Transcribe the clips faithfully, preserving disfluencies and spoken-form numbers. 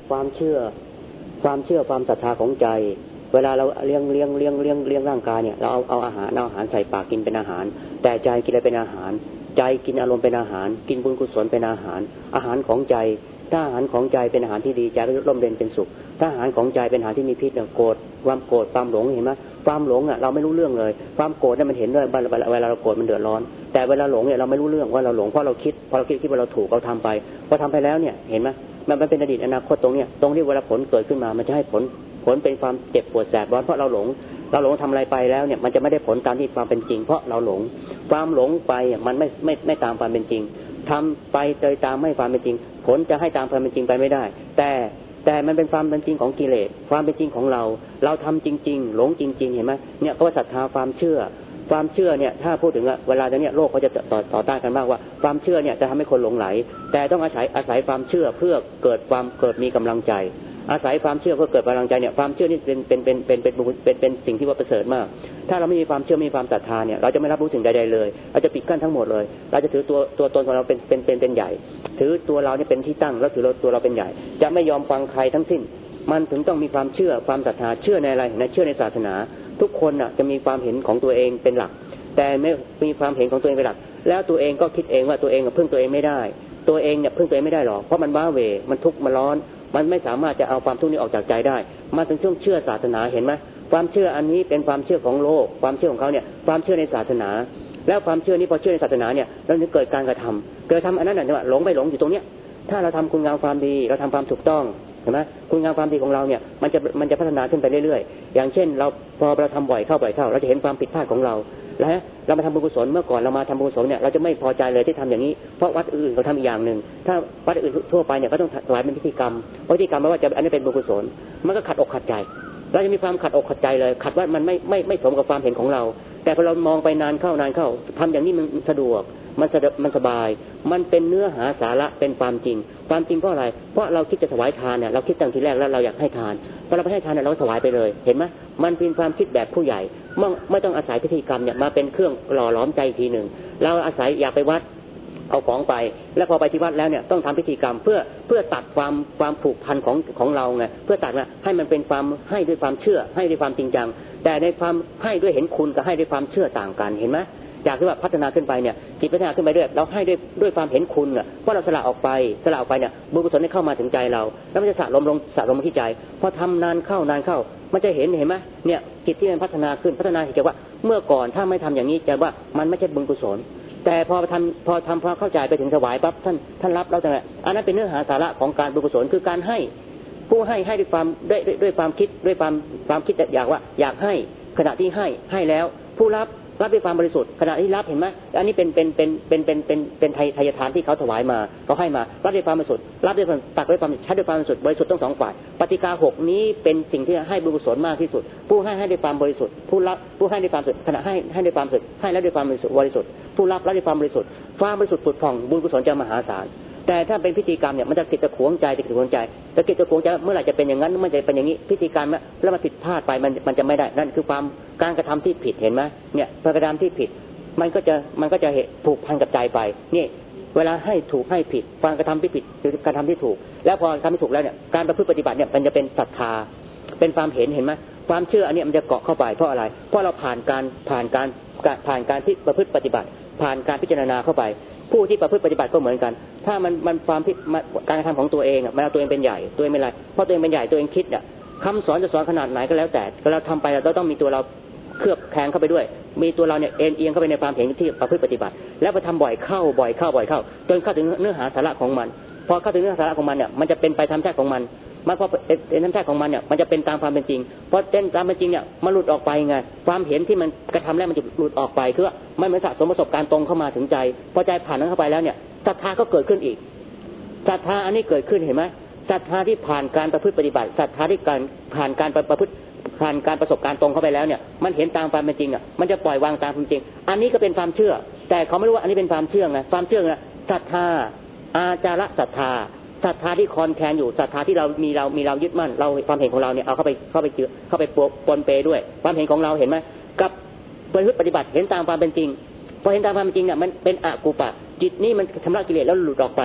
ความเชื่อความเชื่อความศรัทธาของใจเวลาเราเลี้ยงเลี้ยงเลี้ยงเลี้ยงเลี้ยงร่างกายเนี่ยเราเอาเอาอาหารเอาอาหารใส่ปากกินเป็นอาหารแต่ใจกินอะไรเป็นอาหารใจกินอารมณ์เป็นอาหารกินบุญกุศลเป็นอาหารอาหารของใจถ้าอาหารของใจเป็นอาหารที่ดีใจก็ร่มเย็นเป็นสุขถ้าอาหารของใจเป็นอาหารที่มีพิษเนี่ยโกรธความโกรธความหลงเห็นไหมความหลงอ่ะเราไม่รู้เรื่องเลยความโกรธเนี่ยมันเห็นด้วยเวลาเราโกรธมันเดือดร้อนแต่เวลาหลงเนี่ยเราไม่รู้เรื่องว่าเราหลงเพราะเราคิดพอเราคิดคิดว่าเราถูกเราทำไปพอทำไปแล้วเนี่ยเห็นไหมมันเป็นอดีตอนาคตตรงเนี้ยตรงที่เวลาผลเกิดขึ้นมามันจะให้ผลผลเป็นความเจ็บปวดแสบร้อนเพราะเราหลงเราหลงทำอะไรไปแล้วเนี่ยมันจะไม่ได้ผลตามที่ความเป็นจริงเพราะเราหลงความหลงไปมันไม่ไม่ไม่ตามความเป็นจริงทำไปโดยตามไม่ความเป็นจริงผลจะให้ตามความเป็นจริงไปไม่ได้แต่แต่มันเป็นความเป็นจริงของกิเลสความเป็นจริงของเราเราทำจริงๆหลงจริงๆเห็นไหมเนี่ยเพราะว่าศรัทธาความเชื่อความเชื่อเนี่ยถ้าพูดถึงเวลาเนี่ยโลกเขาจะต่อต่อต้านกันมากว่าความเชื่อเนี่ยจะทำให้คนหลงไหลแต่ต้องอาศัยอาศัยความเชื่อเพื่อเกิดความเกิดมีกำลังใจอาศัยความเชื่อเพื่อเกิดกำลังใจเนี่ยความเชื่อนี่เป็นเป็นเป็นเป็นเป็นเป็นเป็นสิ่งที่ว่าประเสริฐมากถ้าเราไม่มีความเชื่อไม่มีความศรัทธาเนี่ยเราจะไม่รับรู้สิ่งใดๆเลยเราจะปิดกั้นทั้งหมดเลยเราจะถือตัวตัวตนของเราเป็นเป็นเป็นเป็นใหญ่ถือตัวเราเนี่ยเป็นที่ตั้งแล้วถือตัวเราเป็นใหญ่จะไม่ยอมฟังใครทั้งสิ้นมันถึงต้องมีความเชื่อความศรัทธาเชื่อในอะไรนะเชื่อในศาสนาทุกคนน่ะจะมีความเห็นของตัวเองเป็นหลักแต่ไม่มีความเห็นของตัวเองเป็นหลักแล้วตัวเองก็คิดเองว่าตัวเองพึ่งตัวเองไม่ได้ตัวเองเนี่ยพึ่งตัวเองไม่ได้หรอกเพราะมันว้าเหวมันทุกข์มันร้อนมันไม่สามารถจะเอาความทุกข์นี้ออกจากใจได้มาถึงช่วงเชื่อศาสนาเห็นไหมความเชื่ออันนี้เป็นความเชื่อของโลกความเชื่อของเขาเนี่ยความเชื่อในศาสนาแล้วความเชื่อนี้พอเชื่อในศาสนาเนี่ยเราจะเกิดการกระทำเกิดทำอันนั้นน่ะเนี่ยหลงไปหลงอยู่ตรงเนี้ยถ้าเราทำคุณงามความดีเราทำความถูกต้องเห็นไหมคุณงามความดีของเราเนี่ยมันจะมันจะพัฒนาขึ้นไปเรื่อยๆอย่างเช่นเราพอเราทำบ่อยเข้าบ่อยเข้าเราจะเห็นความผิดพลาดของเราแล้วเรามาทำบุญกุศลเมื่อก่อนเรามาทำบุญกุศลเนี่ยเราจะไม่พอใจเลยที่ทำอย่างนี้เพราะวัดอื่นเขาทำอีกอย่างหนึ่งถ้าวัดอื่นทั่วไปเนี่ยก็ต้องถวายเป็นพิธีกรรมพิธีกรรมไม่ว่าจะอันนี้เป็นบุญกุศลมันก็ขัดอกขัดใจเราจะมีความขัดอกขัดใจเลยขัดว่ามันไม่ไม่ไม่สมกับความเห็นของเราแต่พอเรามองไปนานเข้านานเข้าทำอย่างนี้มันสะดวกมันมันสบายมันเป็นเนื้อหาสาระเป็นความจริงความจริงเพราะอะไรเพราะเราคิดจะถวายทานเนี่ยเราคิดตั้งทีแรกแล้วเราอยากให้ทานพอเราไปให้ทานเนี่ยเราถวายไปเลยเห็นไหมมันเป็นความคิดแบบผู้ใหญ่ไม่ไม่ต้องอาศัยพิธีกรรมเนี่ยมาเป็นเครื่องหล่อหลอมใจทีหนึ่งเราอาศัยอยากไปวัดเอาของไปแล้วพอไปที่วัดแล้วเนี่ยต้องทำพิธีกรรมเพื่อเพื่อตัดความความผูกพันของของเราไงเพื่อตัดว่าให้มันเป็นความให้ด้วยความเชื่อให้ด้วยความจริงจังแต่ในความให้ด้วยเห็นคุณกับให้ด้วยความเชื่อต่างกันเห็นไหมจากที่ว่าพัฒนาขึ้นไปเนี่ยจิตพัฒนาขึ้นไปด้วยเราให้ด้วยด้วยความเห็นคุณอ่ะเพราะเราสละออกไปสละออกไปเนี่ยบุญกุศลได้เข้ามาถึงใจเราแล้วมันจะสะสมลงสะสมที่ใจพอทำนานเข้านานเข้ามันจะเห็นเห็นไหมเนี่ยจิตที่มันพัฒนาขึ้นพัฒนาเห็นว่าเมื่อก่อนถ้าไม่ทำอย่างนี้จะว่ามันไม่ใช่บุญกุศลแต่พอทำพอทำพอเข้าใจไปถึงถวายปั๊บท่านท่านรับแล้วแต่อันนั้นเป็นเนื้อหาสาระของการบุญกุศลคือการให้ผู้ให้ให้ด้วยความด้วยด้วยความคิดด้วยความความคิดอยากว่าอยากให้ขณะที่ให้ให้แล้วผู้รับรับด้วยความบริสุทธิ์ขณะที่รับเห็นไหมอันนี้เป็นเป็นเป็นเป็นเป็นเป็นเป็นไทยทายทานที่เขาถวายมาเขาให้มารับด้วยความบริสุทธิ์รับด้วยความตักด้วยความชัดด้วยความบริสุทธิ์บริสุทธิ์ทั้งสองฝ่ายปฏิกาหกนี้เป็นสิ่งที่ให้บุญกุศลมากที่สุดผู้ให้ให้ด้วยความบริสุทธิ์ผู้รับผู้ให้ด้วยความบริสุทธิ์ขณะให้ให้ด้วยความบริสุทธิ์ให้แล้วด้วยความบริสุทธิ์บริสุทธิ์ผู้รับรับด้วยความบริสุทธิ์ความบริสุทธิ์ผุดผ่องบุญกุศลจะมหาศาลแต่ถ้าเป็นพิธีกรรมเนี่ยมันจะกิดตะขวงใจติดตะขวงใจแต่กิดตะขวงใจเมื่อไหร่จะเป็นอย่างนั้นเมื่อไหร่จะเป็นอย่างนี้พิธีกรรมแล้วมันผิดพลาดไปมันมันจะไม่ได้นั่นคือความการกระทำที่ผิดเห็นไหมเนี่ยการกระทำที่ผิดมันก็จะมันก็จะผูกพันกับใจไปนี่เวลาให้ถูกให้ผิดการกระทำที่ผิดหรือการทำที่ถูกแล้วพอทำที่ถูกแล้วเนี่ยการประพฤติปฏิบัติเนี่ยมันจะเป็นศรัทธาเป็นความเห็นเห็นไหมความเชื่ออันนี้มันจะเกาะเข้าไปเพราะอะไรเพราะเราผ่านการผ่านการผ่านการที่ประพฤติปฏิบัติผ่านการพิจารณาเข้าไปผู้ที่ประพฤติปฏิบัติก็เหมือนกันถ้ามันมันความผิดการกระทำของตัวเองอ่ะมันเอาตัวเองเป็นใหญ่ตัวเองเป็นอะไรเพราะตัวเองเป็นใหญ่ตัวเองคิดอ่ะคำสอนจะสอนขนาดไหนก็แล้วแต่เราทำไปเราต้องมีตัวเราเคลือบแคลงเข้าไปด้วยมีตัวเราเนี่ยเอ็นเอียงเข้าไปในความเห็นที่ประพฤติปฏิบัติแล้วไปทำบ่อยเข้าบ่อยเข้าบ่อยเข้าจนเข้าถึงเนื้อหาสาระของมันพอเข้าถึงเนื้อหาสาระของมันเนี่ยมันจะเป็นไปตามธรรมชาติของมันมันพอเป็นธรรมชาติของมันเนี่ยมันจะเป็นตามความเป็นจริงเพราะเป็นตามเป็นจริงเนี่ยมันหลุดออกไปไงความเห็นที่มันกระทำแล้วมันจะหลุดออกไปคือว่ามันเหมือนสะสมประสบการณ์ตรงเข้ามาถึงใจพอใจผ่านนั้นเข้าไปแล้วเนี่ยศรัทธาก็เกิดขึ้นอีกศรัทธาอันนี้เกิดขึ้นเห็นไหมศรัทธาที่ผ่านการประพฤติปฏิบัติศรัทธาที่การผ่านการประพฤติผ่านการประสบการณ์ตรงเข้าไปแล้วเนี่ยมันเห็นตามความเป็นจริงอ่ะมันจะปล่อยวางตามความจริงอันนี้ก็เป็นความเชื่อแต่เขาไม่รู้ว่าอันนี้เป็นความเชื่อไงความเชื่อไงศรัทธาอาจาระศรัทธาศรัทธาที่คอนแทนอยู่ศรัทธาที่เรามีเรามีเรายึดมั่นเราความเห็นของเราเนี่ยเอาเข้าไปเข้าไปเจือเข้าไปปนเปด้วยความเห็นของเราเห็นไหมกับประพฤติปฏิบัติเห็นตามความเป็นจริงพอเห็นตามความเป็นจริงเนี่ยมันเป็นอกุปะจิตนี่มันชำระกิเลสแล้วหลุดออกไป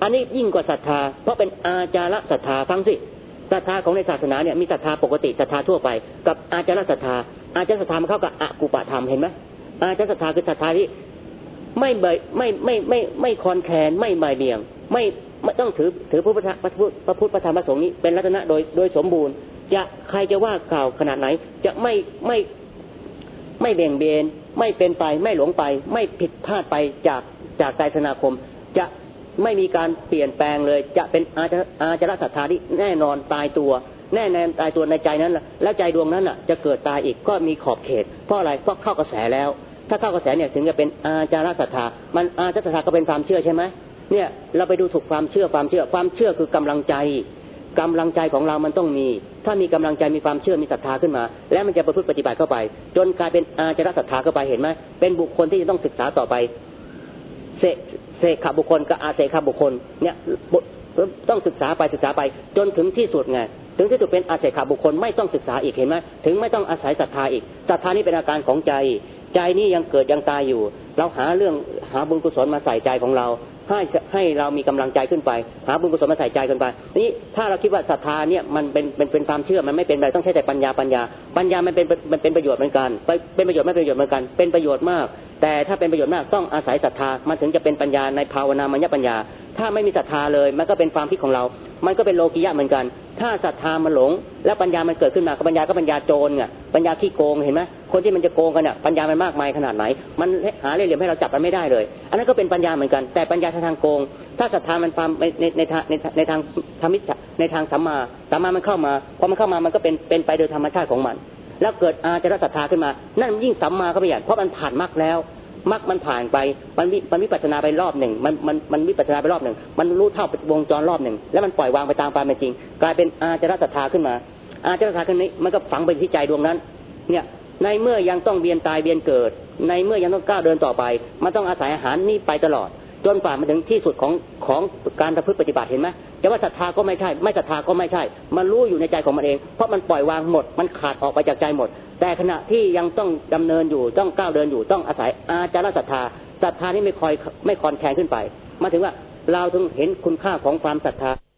อันนี้ยิ่งกว่าศรัทธาเพราะเป็นอาจารศรัทธาฟังสิศรัทธาของในศาสนาเนี่ยมีศรัทธาปกติศรัทธาทั่วไปกับอาจารศรัทธาอาจารศรัทธามันเข้ากับอกุปธรรมเห็นไหมอาจารศรัทธาคือศรัทธาที่ไม่เบยไม่ไม่ไม่ไม่คอนแคลนไม่ใบเบี่ยงไม่ไม่ต้องถือถือพระพุทธพระพุทธพระพุทธพระธรรมพระสงฆ์นี้เป็นรัตนะโดยโดยสมบูรณ์จะใครจะว่ากล่าวขนาดไหนจะไม่ไม่ไม่เบี่ยงเบนไม่เป็นไปไม่หลงไปไม่ผิดพลาดไปจากจากใจสนาคมจะไม่มีการเปลี่ยนแปลงเลยจะเป็นอาจารอาจารศรัทธาที่แน่นอนตายตัวแน่แน่ตายตัวในใจนั้นแล้วใจดวงนั้นจะเกิดตายอีกก็มีขอบเขตเพราะอะไรเพราะเข้ากระแสแล้วถ้าเข้ากระแสเนี่ยถึงจะเป็นอาจารศรัทธามันอาจารศรัทธาก็เป็นความเชื่อใช่ไหมเนี่ยเราไปดูถูกความเชื่อความเชื่อความเชื่อคือกำลังใจกำลังใจของเรามันต้องมีถ้ามีกำลังใจมีความเชื่อมีศรัทธาขึ้นมาแล้วมันจะประพฤติปฏิบัติเข้าไปจนกลายเป็นอาจารศรัทธาเข้าไปเห็นไหมเป็นบุคคลที่จะต้องศึกษาต่อไปเสเสขบุคคลกับอาเสขบุคคลเนี่ยต้องศึกษาไปศึกษาไปจนถึงที่สุดไงถึงที่สุดเป็นอาเสขบุคคลไม่ต้องศึกษาอีกเห็นไหมถึงไม่ต้องอาศัยศรัทธาอีกศรัทธานี่เป็นอาการของใจใจนี่ยังเกิดยังตายอยู่เราหาเรื่องหาบุญกุศลมาใส่ใจของเราให้ให้เรามีกำลังใจขึ้นไปหาบุญกุศลมาใส่ใจกันไปนี่ถ้าเราคิดว่าศรัทธาเนี่ยมันเป็นเป็นเป็นความเชื่อมันไม่เป็นไรต้องใช้แต่ปัญญาปัญญาปัญญามันเป็นมันเป็นประโยชน์เหมือนกันเป็นประโยชน์ไม่เป็นประโยชน์เหมือนกันเป็นประโยชน์มากแต่ถ้าเป็นประโยชน์มากต้องอาศัยศรัทธามันถึงจะเป็นปัญญาในภาวนามัญญปัญญาถ้าไม่มีศรัทธาเลยมันก็เป็นความคิดของเรามันก็เป็นโลกิยะเหมือนกันถ้าศรัทธามันหลงแล้วปัญญามันเกิดขึ้นมาก็ปัญญาก็ปัญญาโจรไงปัญญาขี้โกงเห็นไหมคนที่มันจะโกงกันเนี่ยปัญญามันมากมายขนาดไหนมันหาเล่ห์เหลี่ยมให้เราจับมันไม่ได้เลยอันนั้นก็เป็นปัญญาเหมือนกันแต่ปัญญาทางโกงถ้าศรัทธามันความในในทางในในทางธรรมิในทางสัมมาสัมมามันเข้ามาพอมันเข้ามามันก็เป็นเป็นไปโดยธรรมชาติของมันแล้วเกิดอาจารศรัทธาขึ้นมานั่นยิ่งสัมมาเข้าไปใหญ่เพราะมันผ่านมรรคแล้วมรรคมันผ่านไปมันมันวิปัสสนาไปรอบหนึ่งมันมันมันวิปัสสนาไปรอบหนึ่งมันรู้เท่าวงจรรอบหนึ่งแล้วมันปล่อยวางไปตามความเป็นจริงกลายเป็นอาจารศรัทธาขึ้นมาอาจารศรัทธาขึ้นนี้มันก็ฝังไปที่ใจดวงนั้นเนี่ยในเมื่อยังต้องเวียนตายเวียนเกิดในเมื่อยังต้องก้าวเดินต่อไปมันต้องอาศัยอาหารนี่ไปตลอดจนกว่ามันถึงที่สุดของของการประพฤติปฏิบัติเห็นไหมจะว่าศรัทธาก็ไม่ใช่ไม่ศรัทธาก็ไม่ใช่มันรู้อยู่ในใจของมันเองเพราะมันปล่อยวางหมดมันขาดออกไปจากใจหมดแต่ขณะที่ยังต้องดำเนินอยู่ต้องก้าวเดินอยู่ต้องอาศัยอาจารศรัทธาศรัทธานี่ไม่คอยไม่คลอนแคลนขึ้นไปมาถึงว่าเราถึงเห็นคุณค่าของความศรัทธา